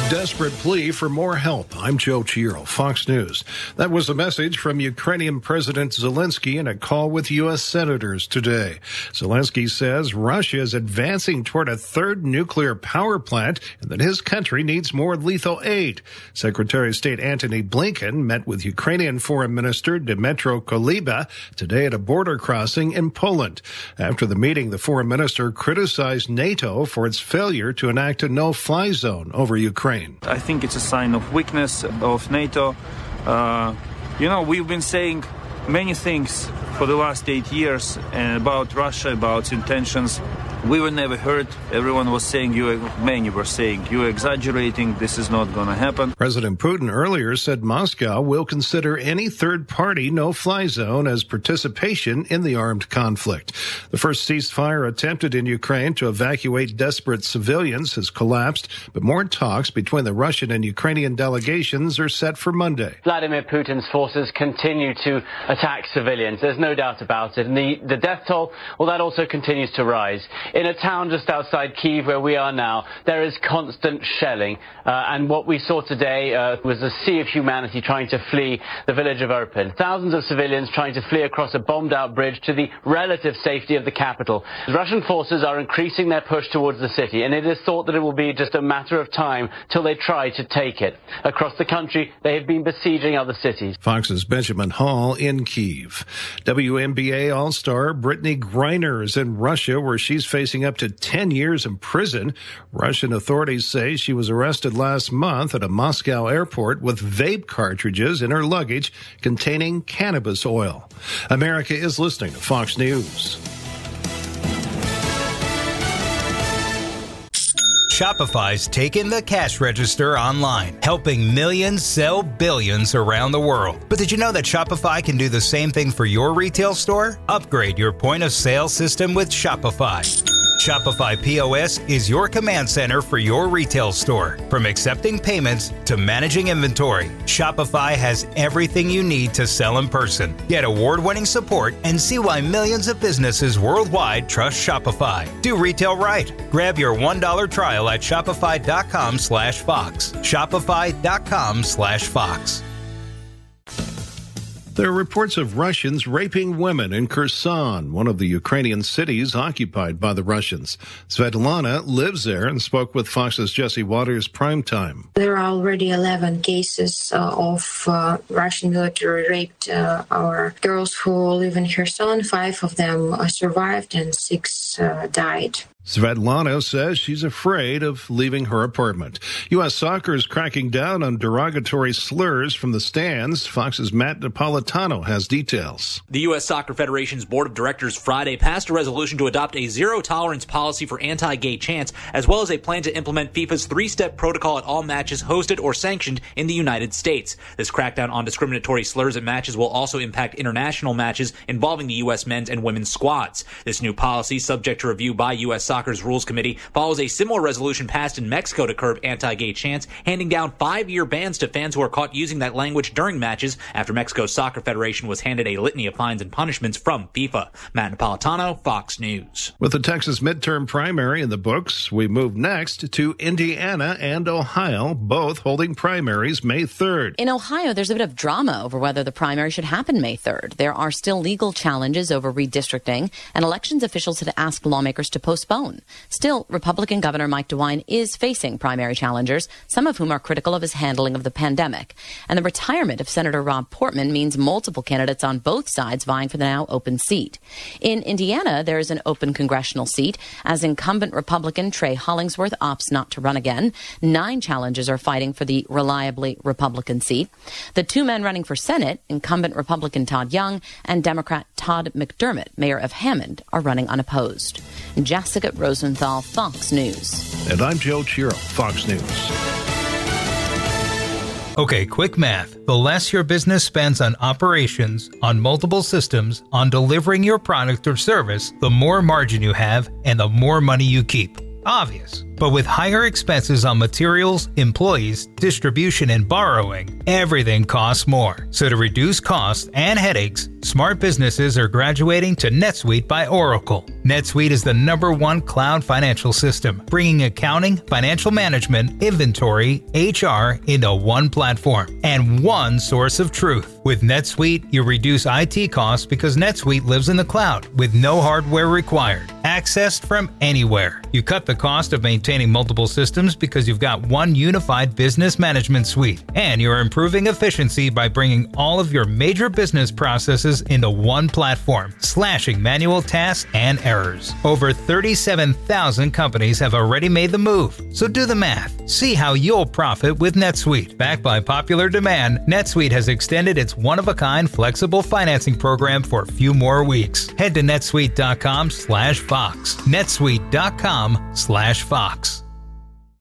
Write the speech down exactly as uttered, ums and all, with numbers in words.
Desperate plea for more help. I'm Joe Chiro, Fox News. That was a message from Ukrainian President Zelensky in a call with U S senators today. Zelensky says Russia is advancing toward a third nuclear power plant and that his country needs more lethal aid. Secretary of State Antony Blinken met with Ukrainian Foreign Minister Dmytro Kuleba today at a border crossing in Poland. After the meeting, the foreign minister criticized NATO for its failure to enact a no-fly zone over Ukraine. I think it's a sign of weakness of NATO. Uh, you know, we've been saying many things for the last eight years about Russia, about its intentions. We were never heard. Everyone was saying, you, many were saying, you're exaggerating, this is not going to happen. President Putin earlier said Moscow will consider any third-party no-fly zone as participation in the armed conflict. The first ceasefire attempted in Ukraine to evacuate desperate civilians has collapsed, but more talks between the Russian and Ukrainian delegations are set for Monday. Vladimir Putin's forces continue to attack civilians. There's no doubt about it. And the, the death toll, well, that also continues to rise. In a town just outside Kyiv where we are now, there is constant shelling. Uh, and what we saw today uh, was a sea of humanity trying to flee the village of Irpin. Thousands of civilians trying to flee across a bombed-out bridge to the relative safety of the capital. The Russian forces are increasing their push towards the city, and it is thought that it will be just a matter of time till they try to take it. Across the country, they have been besieging other cities. Fox's Benjamin Hall in Kyiv. W N B A All-Star Brittany Griner is in Russia, where she's facing up to ten years in prison. Russian authorities say she was arrested last month at a Moscow airport with vape cartridges in her luggage containing cannabis oil. America is listening to Fox News. Shopify's taken the cash register online, helping millions sell billions around the world. But did you know that Shopify can do the same thing for your retail store? Upgrade your point of sale system with Shopify. Shopify P O S is your command center for your retail store. From accepting payments to managing inventory, Shopify has everything you need to sell in person. Get award-winning support and see why millions of businesses worldwide trust Shopify. Do retail right. Grab your one dollar trial at shopify.com slash Fox. Shopify.com slash Fox. There are reports of Russians raping women in Kherson, one of the Ukrainian cities occupied by the Russians. Svetlana lives there and spoke with Fox's Jesse Waters Primetime. There are already eleven cases uh, of uh, Russian military raped uh, our girls who live in Kherson. Five of them uh, survived and six uh, died. Svetlana says she's afraid of leaving her apartment. U S Soccer is cracking down on derogatory slurs from the stands. Fox's Matt Napolitano has details. The U S Soccer Federation's board of directors Friday passed a resolution to adopt a zero-tolerance policy for anti-gay chants, as well as a plan to implement FIFA's three-step protocol at all matches hosted or sanctioned in the United States. This crackdown on discriminatory slurs at matches will also impact international matches involving the U S men's and women's squads. This new policy, subject to review by U S Soccer Soccer's Rules Committee, follows a similar resolution passed in Mexico to curb anti-gay chants, handing down five-year bans to fans who are caught using that language during matches after Mexico's Soccer Federation was handed a litany of fines and punishments from FIFA. Matt Napolitano, Fox News. With the Texas midterm primary in the books, we move next to Indiana and Ohio, both holding primaries May third. In Ohio, there's a bit of drama over whether the primary should happen May third. There are still legal challenges over redistricting, and elections officials had asked lawmakers to postpone. Still, Republican Governor Mike DeWine is facing primary challengers, some of whom are critical of his handling of the pandemic. And the retirement of Senator Rob Portman means multiple candidates on both sides vying for the now open seat. In Indiana, there is an open congressional seat as incumbent Republican Trey Hollingsworth opts not to run again. Nine challengers are fighting for the reliably Republican seat. The two men running for Senate, incumbent Republican Todd Young and Democrat Todd McDermott, mayor of Hammond, are running unopposed. Jessica Rosenthal, Fox News. And I'm Joe Chiro, Fox News. Okay, quick math. The less your business spends on operations, on multiple systems, on delivering your product or service, the more margin you have and the more money you keep. Obvious. But with higher expenses on materials, employees, distribution, and borrowing, everything costs more. So to reduce costs and headaches, smart businesses are graduating to NetSuite by Oracle. NetSuite is the number one cloud financial system, bringing accounting, financial management, inventory, H R into one platform and one source of truth. With NetSuite, you reduce I T costs because NetSuite lives in the cloud with no hardware required, accessed from anywhere. You cut the cost of maintaining multiple systems because you've got one unified business management suite, and you're improving efficiency by bringing all of your major business processes into one platform, slashing manual tasks and errors. Over thirty-seven thousand companies have already made the move, so do the math. See how you'll profit with NetSuite. Backed by popular demand, NetSuite has extended its one-of-a-kind flexible financing program for a few more weeks. Head to netsuite dot com slash Fox. netsuite dot com slash Fox.